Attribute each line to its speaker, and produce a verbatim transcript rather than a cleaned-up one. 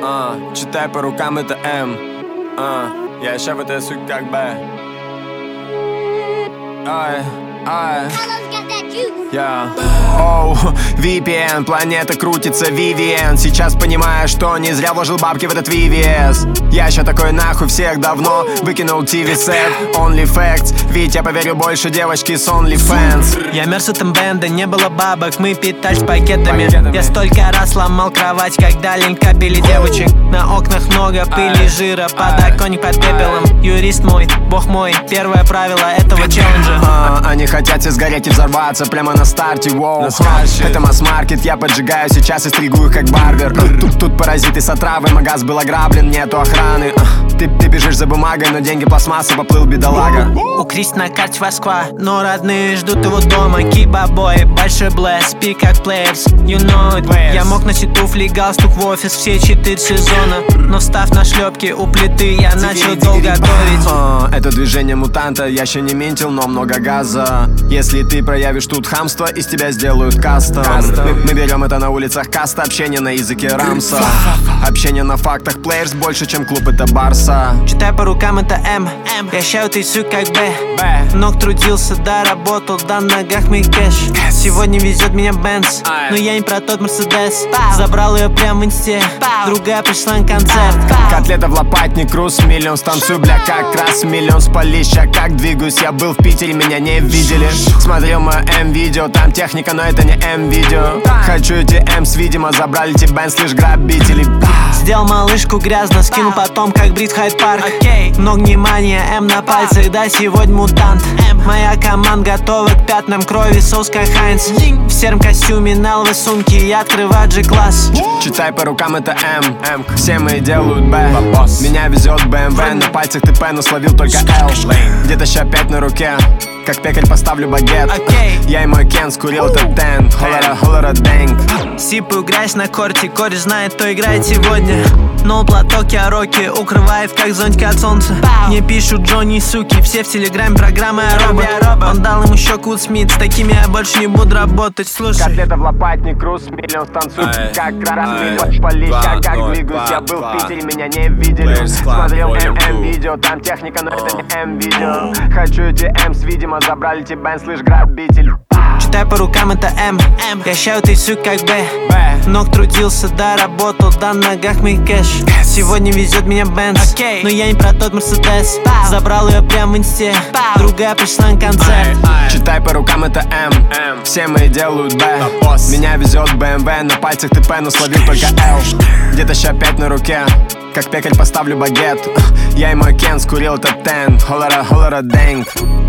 Speaker 1: А, читай по рукам, это М. А, я ща в этой суть как бы. Ай, ай. Я Оу, ви пи эн, планета крутится, Вивиэн. Сейчас понимаю, что не зря вложил бабки в этот ви ви эс. Я ща такой нахуй всех давно выкинул ти ви-сет, Only Facts. Ведь я поверю больше девочки с OnlyFans.
Speaker 2: Я мерз в этом бенде, не было бабок, мы питались пакетами. Я столько раз ломал кровать, когда лень капели девочек. На окнах много пыли, жира, подоконник под пепелом. Юрист мой, бог мой, первое правило этого челленджа.
Speaker 1: а, Они хотят все сгореть и взорваться прямо на старте, воу. Это масс-маркет, я поджигаю сейчас и стригу их как барбер. Тут, тут паразиты с отравой, магаз был ограблен, нету охраны. Ты, ты бежишь за бумагой, но деньги пластмасса, поплыл бедолага.
Speaker 2: У Кристи на карте Москва, но родные ждут его дома. Киба-бой, большой блэс, пик как плеерс, you know it. Я мог носить туфли, галстук в офис все четыре сезона, но встав на шлепки у плиты, я начал долго готовить.
Speaker 1: а, Это движение мутанта, я еще не ментил, но много газа. Если ты проявишь тут хамство, из тебя сделают кастом. Мы, мы берем это на улицах каста, общение на языке рамса. Общение на фактах, плеерс больше, чем клуб, это барса.
Speaker 2: Читай по рукам, это М. Я ща тысячу как Б. Ног трудился, да, работал, да, на ногах мой кэш. Сегодня везет меня Бенц, но я не про тот Мерседес. Забрал ее прям в инсте, другая пришла на концерт.
Speaker 1: Котлета в лопатник, крус, миллион станцую, бля, как раз миллион спались. Ща как двигаюсь, я был в Питере, меня не видели. Смотрел мое М-видео, там техника, но это не М-видео. Хочу эти Мс, видимо, забрали эти Бенц, лишь грабители.
Speaker 2: Сделал малышку грязно, скинул потом, как Брит Хайд Парк. Много внимания, М на пальцах, да, сегодня мутант. Моя команда готова к пятнам крови, соус как Хайнс. В сером костюме, на лвой сумке, я открываю G-класс.
Speaker 1: Читай по рукам, это М. Все мои делают Б. Меня везет бэ эм вэ, на пальцах ты П, но словил только Л. Где-то ща пять на руке, как пекарь поставлю багет. Я и мой Кен скурил этот тен, холора, холора, дэнг.
Speaker 2: Сипаю грязь на корте, кореш знает, кто играет сегодня. Но платок я роки, укрывает как зонтик от солнца. Мне пишут Джонни, суки, все в телеграме, программы робот. Он дал ему щеку Смит, с такими я больше не буду работать, слушай.
Speaker 1: Котлета в лопатник, крус, миллион станцую, как раз миллион спались. Ща как двигаюсь, я был в Питере, меня не видели. Смотрел М-видео, там техника, но это не М-видео. Хочу эти Мс, видимо, забрали эти Бенц, лишь грабитель.
Speaker 2: Читай по рукам, это М. Я ща тысячу как Б. Ног трудился, да, работал, да, на ногах мой кэш. Сегодня везет меня Бенц, но я не про тот Мерседес. Забрал ее прям в инсте, другая пришла на концерт.
Speaker 1: Читай по рукам, это М. Все мои делают Б. Меня везет бэ эм вэ, на пальцах ты П, но словил только Л. Где-то ща пять на руке, как пекарь поставлю багет. Я и мой Кен скурил этот тен, холора, холора, дэнг.